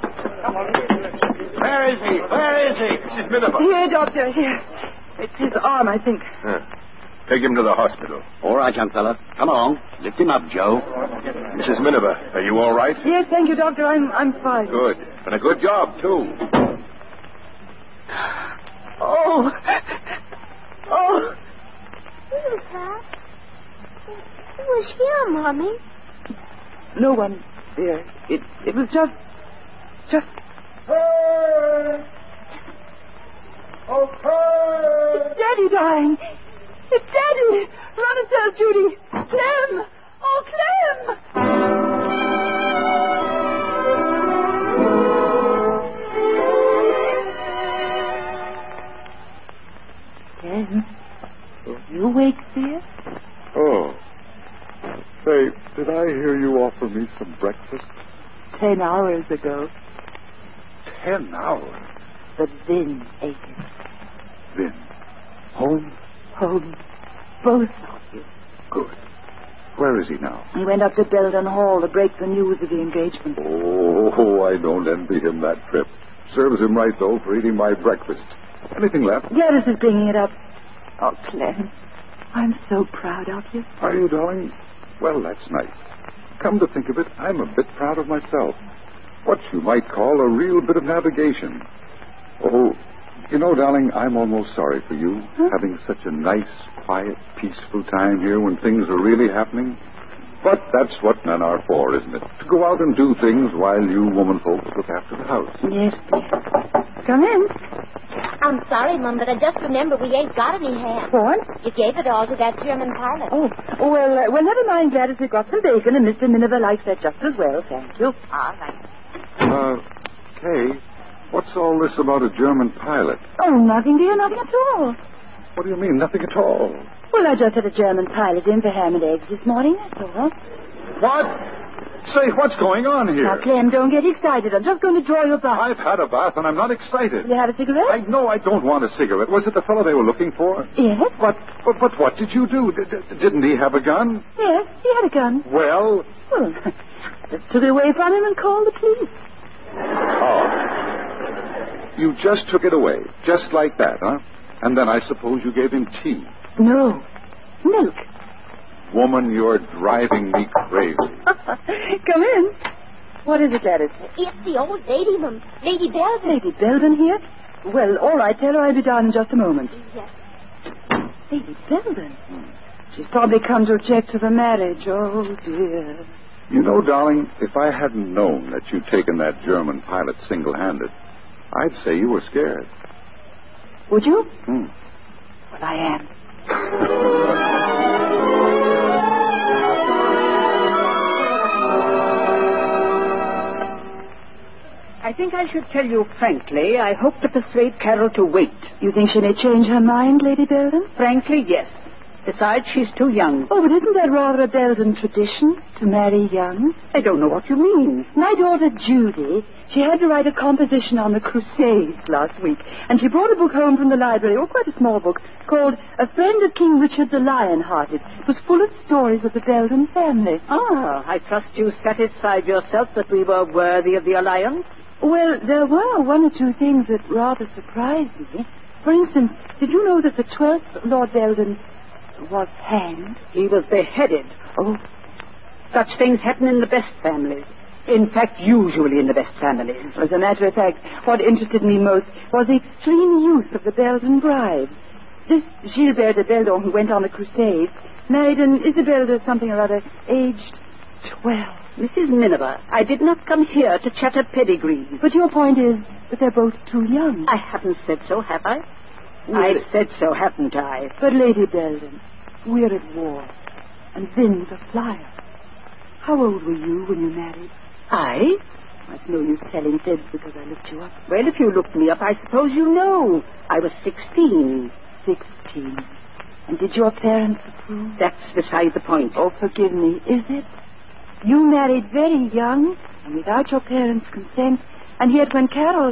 Where is he? Where is he? Mrs. Miniver. Here, doctor, here. It's his arm, I think. Take him to the hospital. All right, young fella. Come along. Lift him up, Joe. Mrs. Miniver, are you all right? Yes, thank you, doctor. I'm fine. Good. And a good job, too. Oh. Oh. Who was that? Who was here, Mommy? No one, dear. It was just... It's Daddy dying. It's Daddy. Run and tell Judy. Clem. Oh, Clem. Clem, are you awake, dear? Oh. Say, did I hear you offer me some breakfast? 10 hours ago. 10 hours? But Vin ate it. Vin? Home? Home. Both of you. Good. Where is he now? He went up to Belden Hall to break the news of the engagement. Oh, I don't envy him that trip. Serves him right, though, for eating my breakfast. Anything left? Gladys is bringing it up. Oh, Clem, I'm so proud of you. Are you, darling? Well, that's nice. Come to think of it, I'm a bit proud of myself. What you might call a real bit of navigation. Oh, you know, darling, I'm almost sorry for you, having such a nice, quiet, peaceful time here when things are really happening. But that's what men are for, isn't it? To go out and do things while you woman folks look after the house. Yes, dear. Come in. I'm sorry, Mum, but I just remembered we ain't got any ham. What? You gave it all to that German pilot. Oh, well, never mind, Gladys. We've got some bacon, and Mr. Miniver likes that just as well, thank you. All right. Kay, what's all this about a German pilot? Oh, nothing, dear, nothing at all. What do you mean, nothing at all? Well, I just had a German pilot in for ham and eggs this morning, that's all. What? Say, what's going on here? Now, Clem, don't get excited. I'm just going to draw you a bath. I've had a bath, and I'm not excited. You have a cigarette? No, I don't want a cigarette. Was it the fellow they were looking for? Yes. But what did you do? Didn't he have a gun? Yes, he had a gun. Well, I just took it away from him and called the police. Oh. You just took it away, just like that, huh? And then I suppose you gave him tea. No, milk. Woman, you're driving me crazy. Come in. What is it, Gladys? It's the old lady, Mum. Lady Belden. Lady Belden here? Well, all right, tell her I'll be down in just a moment. Yes. Lady Belden? She's probably come to object to the marriage. Oh, dear. You know, darling, if I hadn't known that you'd taken that German pilot single-handed, I'd say you were scared. Would you? Hmm. Well, I am. I think I should tell you frankly, I hope to persuade Carol to wait. You think she may change her mind, Lady Belden? Frankly, yes. Besides, she's too young. Oh, but isn't that rather a Belden tradition, to marry young? I don't know what you mean. My daughter, Judy, she had to write a composition on the Crusades last week, and she brought a book home from the library, quite a small book, called A Friend of King Richard the Lion-Hearted. It was full of stories of the Belden family. Ah, I trust you satisfied yourself that we were worthy of the alliance? Well, there were one or two things that rather surprised me. For instance, did you know that the 12th Lord Belden was hanged? He was beheaded. Oh. Such things happen in the best families. In fact, usually in the best families. As a matter of fact, what interested me most was the extreme youth of the Belden brides. This Gilbert de Beldon, who went on the Crusades, married an Isabel de something or other, aged 12. Mrs. Miniver, I did not come here to chatter pedigrees. But your point is that they're both too young. I haven't said so, have I? I've said so, haven't I? But, Lady Belden, we're at war, and Vin's a flyer. How old were you when you married? I? It's no use telling fibs because I looked you up. Well, if you looked me up, I suppose you know. I was 16. 16. And did your parents approve? That's beside the point. Oh, forgive me, is it? You married very young, and without your parents' consent, and yet when Carol...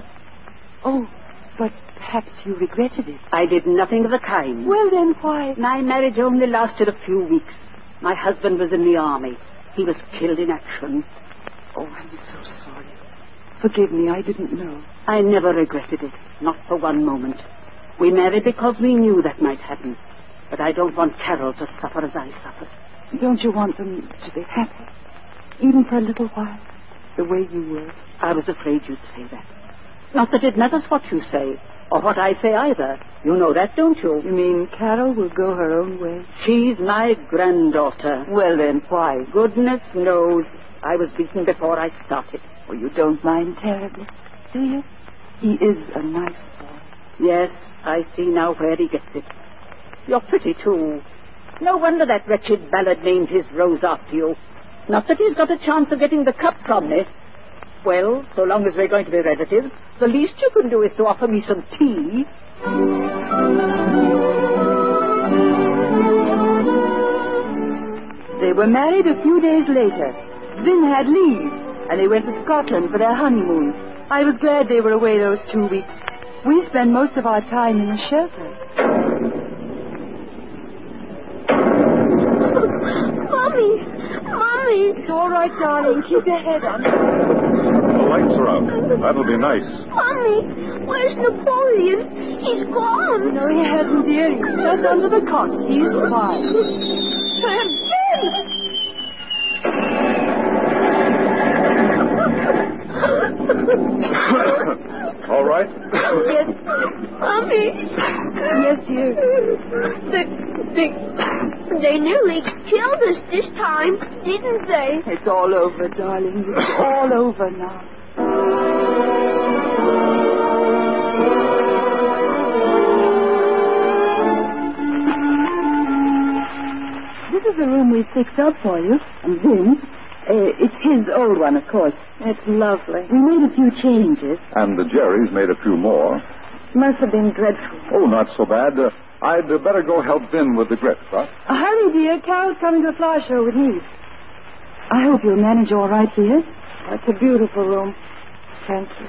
Oh, but perhaps you regretted it. I did nothing of the kind. Well, then why? My marriage only lasted a few weeks. My husband was in the army. He was killed in action. Oh, I'm so sorry. Forgive me, I didn't know. I never regretted it, not for one moment. We married because we knew that might happen. But I don't want Carol to suffer as I suffered. Don't you want them to be happy? Even for a little while, the way you were? I was afraid you'd say that. Not that it matters what you say, or what I say either. You know that, don't you? You mean Carol will go her own way? She's my granddaughter. Well, then, why? Goodness knows I was beaten before I started. Oh, you don't mind terribly, do you? He is a nice boy. Yes, I see now where he gets it. You're pretty, too. No wonder that wretched ballad named his rose after you. Not that he's got a chance of getting the cup from me. Well, so long as we're going to be relatives, the least you can do is to offer me some tea. They were married a few days later. Vin had leave, and they went to Scotland for their honeymoon. I was glad they were away those 2 weeks. We spent most of our time in a shelter. Mommy! It's all right, darling. Keep your head up. The lights are out. That'll be nice. Mommy, where's Napoleon? He's gone. No, he hasn't, dear. He's just under the cot. He's fine. Vin! All right? Yes. Mommy. Yes, dear. They nearly killed us this time, didn't they? It's all over, darling. It's all over now. This is the room we fixed up for you. And Vin, it's his old one, of course. It's lovely. We made a few changes. And the Jerry's made a few more. Must have been dreadful. Oh, not so bad. I'd better go help Vin with the grips, huh? Hurry, dear. Carol's coming to the flower show with me. I hope you'll manage all right here. It's a beautiful room. Thank you.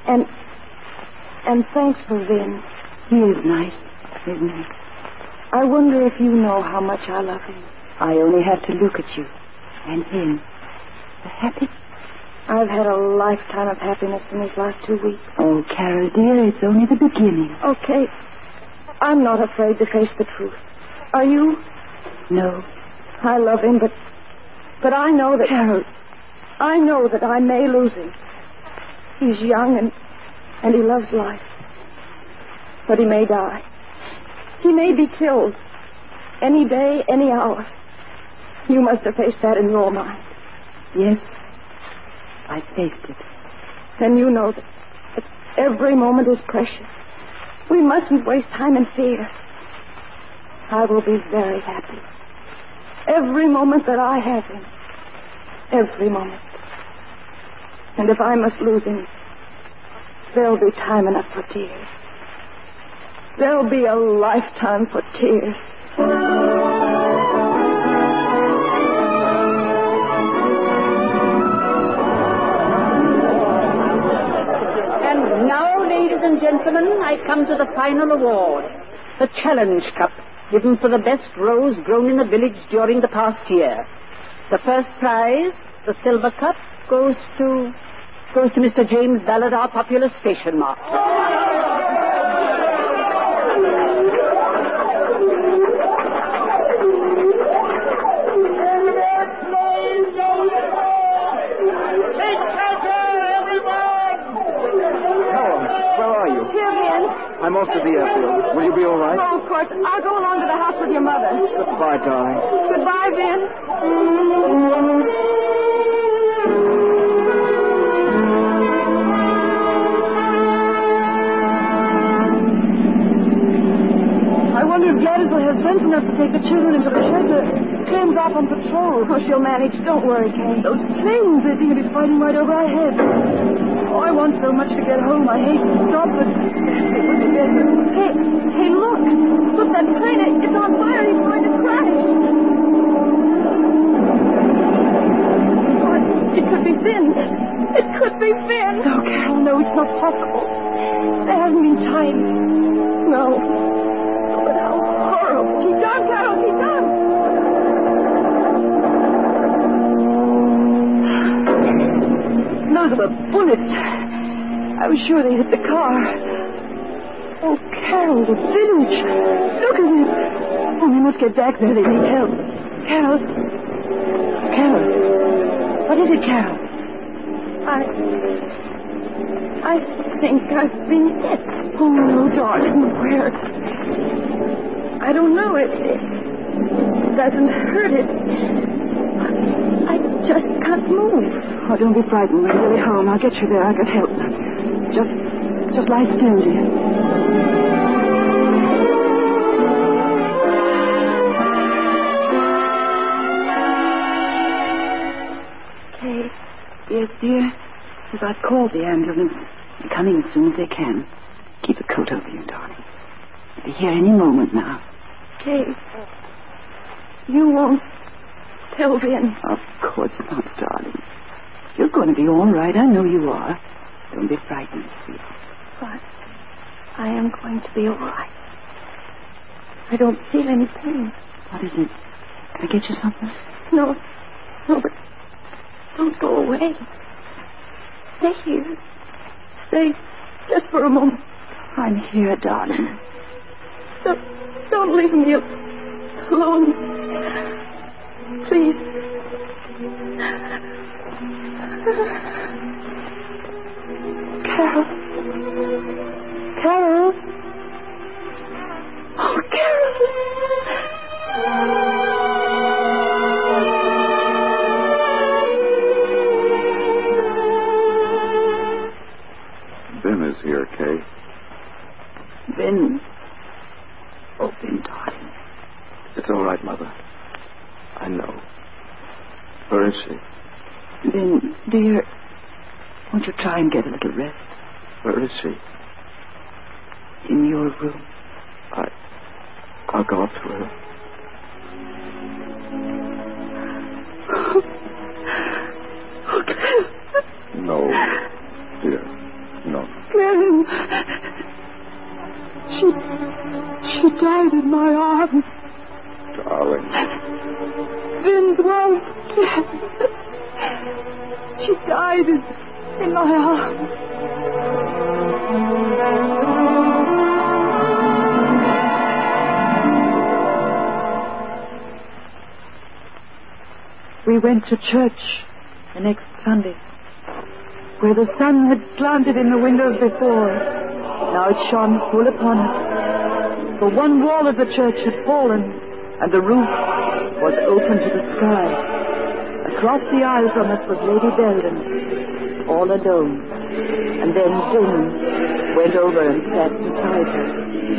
And thanks for Vin. He is nice, isn't he? I wonder if you know how much I love him. I only have to look at you and him. Happy? I've had a lifetime of happiness in these last 2 weeks. Oh, Carol, dear, it's only the beginning. Okay. I'm not afraid to face the truth. Are you? No. I love him, but I know that... Carol. I know that I may lose him. He's young and he loves life. But he may die. He may be killed. Any day, any hour. You must have faced that in your mind. Yes. I faced it. Then you know that every moment is precious. We mustn't waste time in fear. I will be very happy. Every moment that I have him. Every moment. And if I must lose him, there'll be time enough for tears. There'll be a lifetime for tears. And now, ladies and gentlemen, I come to the final award. The Challenge Cup, given for the best rose grown in the village during the past year. The first prize, the silver cup, goes to Mr. James Ballard, our popular station master. I'm off to the airfield. Will you be all right? Oh, of course. I'll go along to the house with your mother. Goodbye, darling. Goodbye, Vin. I wonder if Gladys will have sense enough to take the children into the shelter. Clem's off on patrol. Oh, she'll manage. Don't worry, Clem. Those planes, they seem to be fighting right over our heads. Oh, I want so much to get home. I hate to stop, but... Hey, look! Look, that plane, it's on fire. He's going to crash. Oh, it could be Finn. It could be Finn. No, Carol, no, it's not possible. There hasn't been time. No. Oh, but how horrible. Keep down, Carol, keep down. Those were bullets. I was sure they hit the car. Oh, Carol, the village. Look at it. Oh, we must get back there. They need help. Carol. What is it, Carol? I think I've been hit. Oh, no, darling. Where? I don't know. It doesn't hurt it. I just can't move. Oh, don't be frightened. We're really home. I'll get you there. I can help. Just lie still, dear. Kate. Yes, dear. As I've called the ambulance. They're coming as soon as they can. Keep a coat over you, darling. They'll be here any moment now. Kate. You won't tell Vin. Of course not, darling. You're going to be all right. I know you are. Don't be frightened, sweetie. But I am going to be all right. I don't feel any pain. What is it? Can I get you something? No, but don't go away. Stay here. Stay just for a moment. I'm here, darling. Don't leave me alone. Please. Carol. Carol. Oh, Carol. Ben is here, Kay. Ben. Oh, Ben, darling. It's all right, Mother. I know. Where is she? Ben, dear, won't you try and get a little rest? Where is she? In your room. I'll go up to her. Oh, Clem. No, dear. No. Clem. She died in my arms. Darling. Ben's wife. She died in my arms. We went to church the next Sunday, where the sun had slanted in the windows before. Now it shone full upon us. For one wall of the church had fallen, and the roof was open to the sky. Across the aisle from us was Lady Belden, all alone. And then James went over and sat beside her.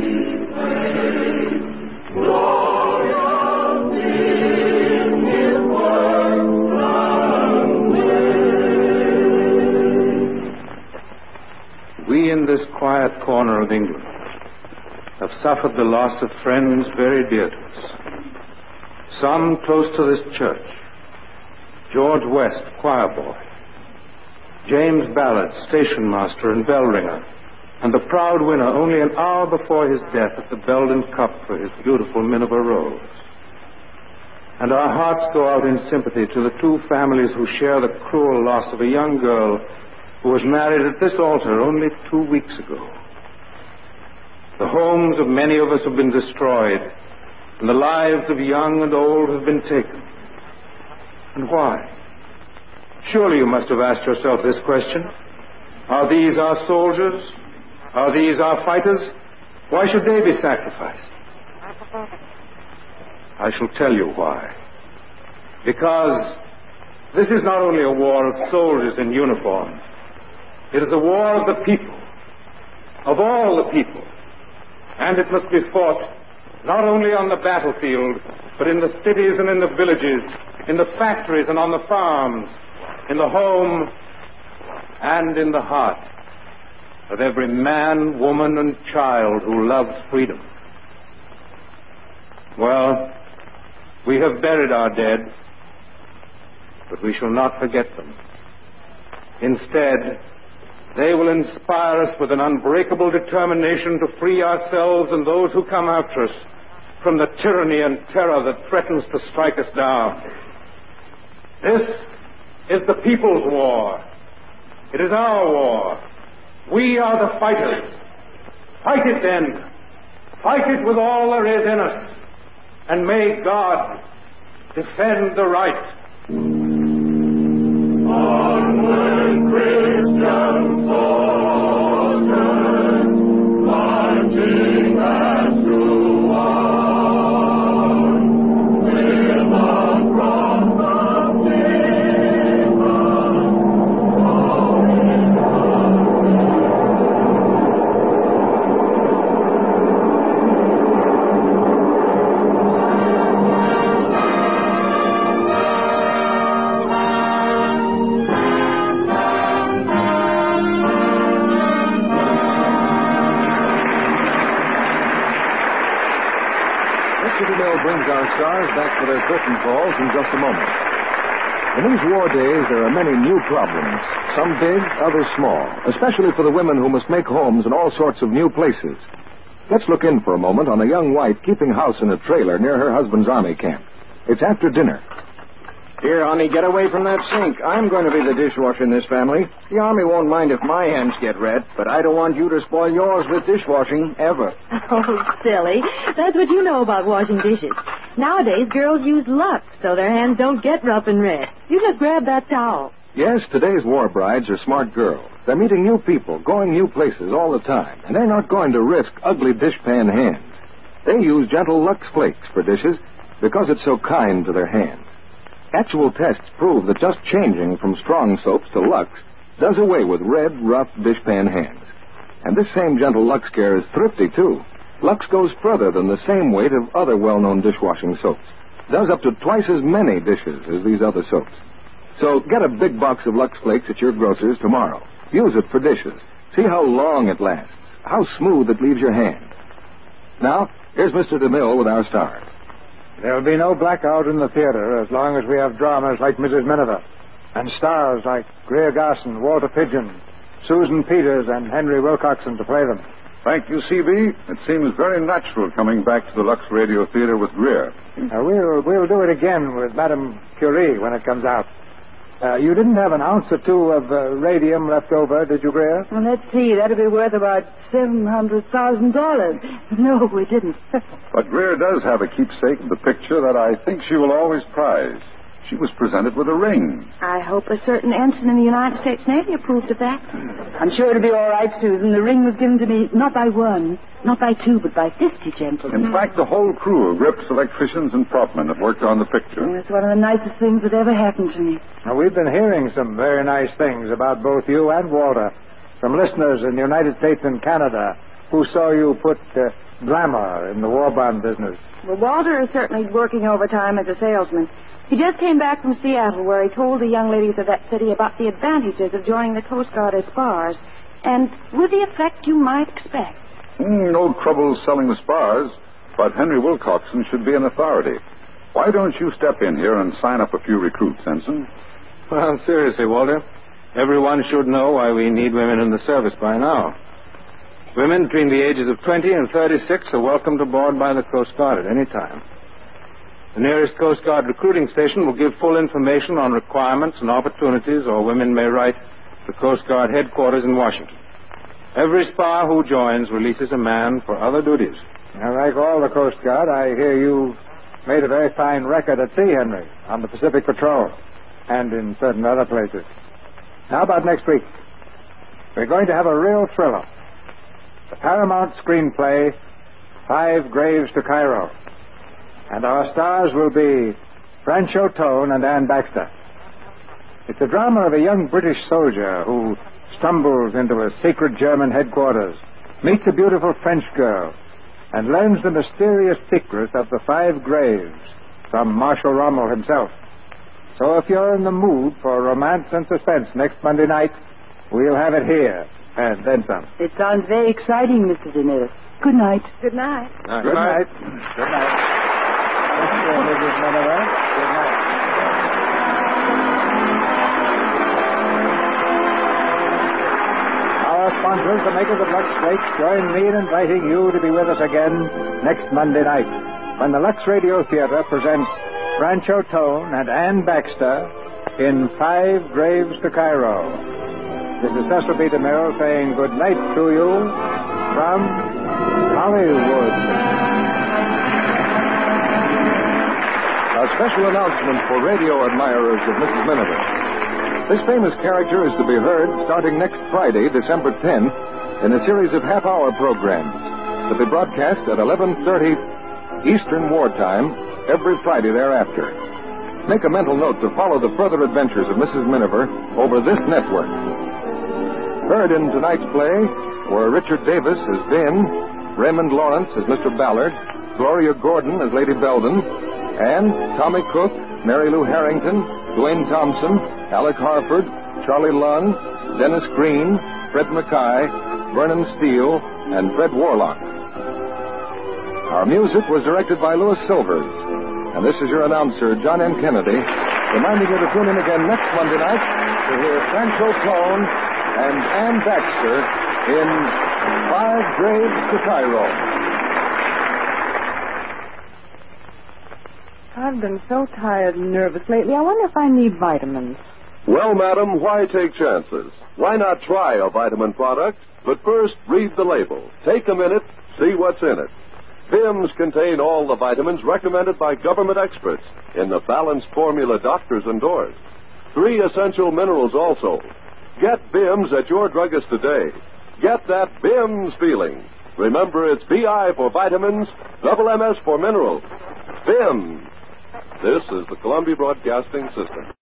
We in this quiet corner of England have suffered the loss of friends very dear to us. Some close to this church. George West, choir boy. James Ballard, station master and bell ringer, and the proud winner only an hour before his death at the Belden Cup for his beautiful Minerva Rose. And our hearts go out in sympathy to the two families who share the cruel loss of a young girl who was married at this altar only 2 weeks ago. The homes of many of us have been destroyed, and the lives of young and old have been taken. And why? Surely you must have asked yourself this question. Are these our soldiers? Are these our fighters? Why should they be sacrificed? I shall tell you why. Because this is not only a war of soldiers in uniform. It is a war of the people, of all the people. And it must be fought not only on the battlefield, but in the cities and in the villages, in the factories and on the farms, in the home and in the heart of every man, woman, and child who loves freedom. Well, we have buried our dead, but we shall not forget them. Instead, they will inspire us with an unbreakable determination to free ourselves and those who come after us from the tyranny and terror that threatens to strike us down. This is the people's war. It is our war. We are the fighters. Fight it then. Fight it with all there is in us. And may God defend the right. Onward, Christian soldiers, marching as to one, with a cross of brings our stars back for their curtain calls in just a moment. In these war days, there are many new problems, some big, others small, especially for the women who must make homes in all sorts of new places. Let's look in for a moment on a young wife keeping house in a trailer near her husband's army camp. It's after dinner. Here, honey, get away from that sink. I'm going to be the dishwasher in this family. The Army won't mind if my hands get red, but I don't want you to spoil yours with dishwashing, ever. Oh, silly. That's what you know about washing dishes. Nowadays, girls use Lux so their hands don't get rough and red. You just grab that towel. Yes, today's war brides are smart girls. They're meeting new people, going new places all the time, and they're not going to risk ugly dishpan hands. They use gentle Lux Flakes for dishes because it's so kind to their hands. Actual tests prove that just changing from strong soaps to Lux does away with red, rough dishpan hands. And this same gentle Lux Care is thrifty, too. Lux goes further than the same weight of other well-known dishwashing soaps. Does up to twice as many dishes as these other soaps. So get a big box of Lux Flakes at your grocer's tomorrow. Use it for dishes. See how long it lasts, how smooth it leaves your hand. Now, here's Mr. DeMille with our stars. There'll be no blackout in the theater as long as we have dramas like Mrs. Miniver and stars like Greer Garson, Walter Pidgeon, Susan Peters, and Henry Wilcoxon to play them. Thank you, C.B. It seems very natural coming back to the Lux Radio Theater with Greer. We'll do it again with Madame Curie when it comes out. You didn't have an ounce or two of radium left over, did you, Greer? Well, let's see. That'll be worth about $700,000. No, we didn't. But Greer does have a keepsake of the picture that I think she will always prize. She was presented with a ring. I hope a certain ensign in the United States Navy approved of that. I'm sure it'll be all right, Susan. The ring was given to me not by one, not by two, but by 50 gentlemen. In fact, the whole crew of Rips electricians and propmen that worked on the picture. Oh, it's one of the nicest things that ever happened to me. Now, we've been hearing some very nice things about both you and Walter from listeners in the United States and Canada who saw you put glamour in the war bond business. Well, Walter is certainly working overtime as a salesman. He just came back from Seattle, where he told the young ladies of that city about the advantages of joining the Coast Guard as spars, and with the effect you might expect. No trouble selling the spars, but Henry Wilcoxon should be an authority. Why don't you step in here and sign up a few recruits, Ensign? Well, seriously, Walter, everyone should know why we need women in the service by now. Women between the ages of 20 and 36 are welcomed aboard by the Coast Guard at any time. The nearest Coast Guard recruiting station will give full information on requirements and opportunities, or women may write to Coast Guard headquarters in Washington. Every spar who joins releases a man for other duties. Now, like all the Coast Guard, I hear you made a very fine record at sea, Henry, on the Pacific Patrol and in certain other places. How about next week? We're going to have a real thriller. The Paramount screenplay, 5 Graves to Cairo. And our stars will be Francho Tone and Anne Baxter. It's a drama of a young British soldier who stumbles into a secret German headquarters, meets a beautiful French girl, and learns the mysterious secret of the 5 graves from Marshal Rommel himself. So if you're in the mood for romance and suspense next Monday night, we'll have it here, and then some. It sounds very exciting, Mr. DeMille. Good night. Good night. Good night. Good night. Mrs. Miniver. Good night. Our sponsors, the makers of Lux Flakes, join me in inviting you to be with us again next Monday night when the Lux Radio Theater presents Francho Tone and Anne Baxter in 5 Graves to Cairo. This is Cecil B. DeMille saying good night to you from Hollywood. A special announcement for radio admirers of Mrs. Miniver. This famous character is to be heard starting next Friday, December 10th, in a series of half-hour programs to be broadcast at 11:30 Eastern Wartime every Friday thereafter. Make a mental note to follow the further adventures of Mrs. Miniver over this network. Heard in tonight's play were Richard Davis as Vin, Raymond Lawrence as Mr. Ballard, Gloria Gordon as Lady Belden, and Tommy Cook, Mary Lou Harrington, Dwayne Thompson, Alec Harford, Charlie Lund, Dennis Green, Fred Mackay, Vernon Steele, and Fred Warlock. Our music was directed by Louis Silvers. And this is your announcer, John M. Kennedy, reminding you to tune in again next Monday night to hear Francho Tone and Anne Baxter in 5 Graves to Cairo. I've been so tired and nervous lately. I wonder if I need vitamins. Well, madam, why take chances? Why not try a vitamin product? But first, read the label. Take a minute, see what's in it. Vims contain all the vitamins recommended by government experts in the balanced formula doctors endorse. 3 essential minerals also. Get BIMS at your druggist today. Get that BIMS feeling. Remember, it's BI for vitamins, double MS for minerals. BIMS. This is the Columbia Broadcasting System.